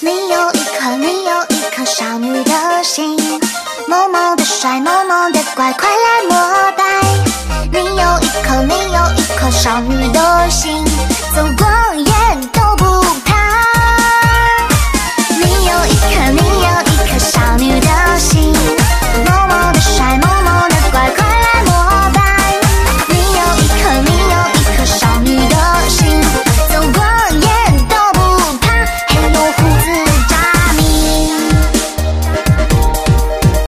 一颗少女的心，萌萌的帅，萌萌的乖，快来膜拜。你有一颗少女的心，走过